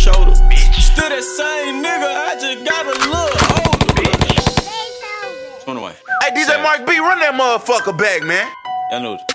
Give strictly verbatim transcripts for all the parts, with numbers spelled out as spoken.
shoulder. Still that same nigga, I just got a little older. twenty-one. Hey, D J Mark B, run that motherfucker back, man. Y'all know it.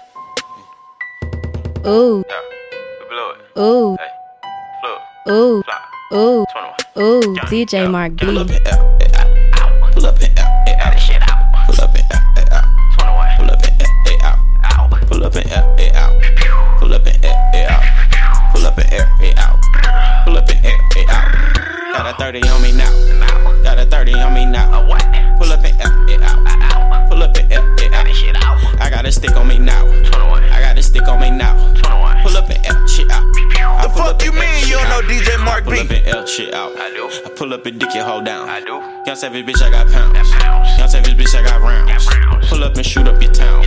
Ooh. Yeah, we blow it. Ooh. Hey, flow. Ooh. Fly. Ooh. twenty-one. Ooh. D J Mark B. Pull up and out, and out. Pull up and out, and out. Shit out. Pull up and out, and out. twenty-one. Pull up and out, and out. Pull up and out, and out. Pull up and out, and out. Pull up and out, and out. Pull up and out, and out. Got a thirty on me now. Got a thirty on me now. Pull up and out, and out. Pull up and out, and out. I got a stick on me now. I got a stick on me now. Pull up and out, shit out. The fuck you mean you don't know D J Mark B? Pull up and L shit out. I do. I pull up and dick your hoe down. I do. Young savage bitch, I got pounds. Young savage bitch, I got rounds. Pull up and shoot up your town.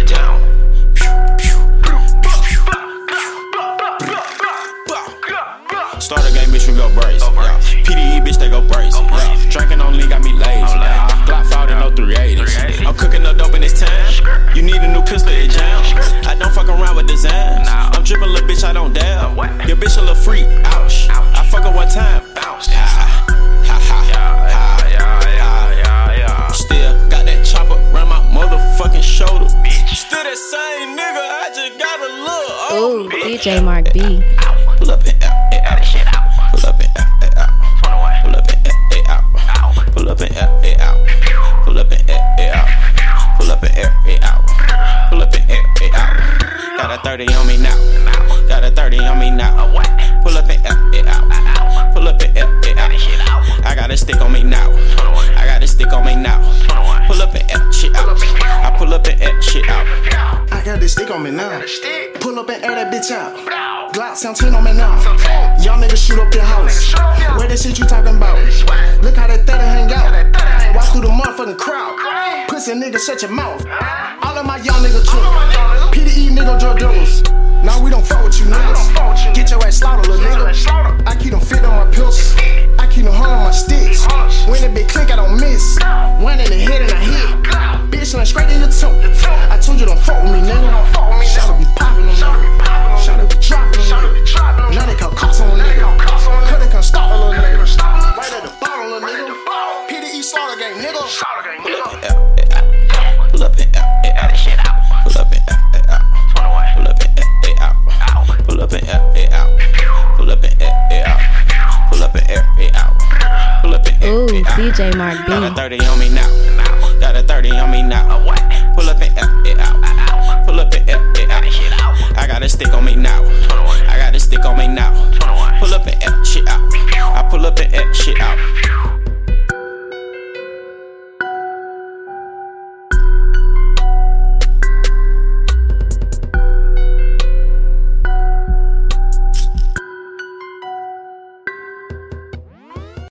Start a game, bitch, we go brace. Yeah. P D E, bitch, they go brace. Yeah. Drinking on lean got me lazy. Yeah. Glock fouled in no three eighties. I'm cooking up dope in this time. You need a new pistol, it jam. I don't fuck around with designs. I'm dripping, little bitch, I don't dab. Your bitch a little freak. Ouch. I fuck her one time. Bounce. Ha ha ha ha. Still got that chopper around my motherfucking shoulder. Still that same nigga, I just got a little Ooh. older. D J Mark B. Pull up and out, and out. Pull up and out, and out. Pull up and out, and out. Pull up and out, and out. Pull up and out, and out. Pull up and out, and out. Pull up and out, and out. Got a thirty on me now. Got a thirty on me now. Pull up and out, and out. Pull up and out, and out. I got a stick on me now. I got a stick on me now. Pull up and out, shit out. I pull up and out, shit out. I got this stick on me now. Pull up and air that bitch out. Glock seventeen on me now. Y'all niggas shoot up your house. Where that shit you talking about? Look how that theta hang out. Walk through the motherfucking crowd. Pussy nigga, shut your mouth. All of my young nigga true. P D E nigga drug dealers. Nah, we don't fuck with you niggas. Get your ass slaughtered, little nigga. I keep them fit on my pills. I keep them hung on my sticks. When it big click, I don't miss. One in the head and I hit. Bitch, land straight in your toe. I told you don't fuck with me, nigga. Shot be poppin' on nigga. Shot be droppin' on nigga. Now they call cops on a nigga. Cause they can't stop a little nigga. Right at the bottom, little nigga. P D E slaughter gang, nigga. Pull up and out, and out. Pull up and out, and out. Pull up and out, and out. Pull up and out, and out. Pull up and out, and out. Pull up and out, and out. Pull up and out, and out. Pull up and out, Ooh. and out. D J Mark B. Got a thirty on me now. Got a thirty on me now. Pull up and out, and out. Pull up and out, and out. I got a stick on me now.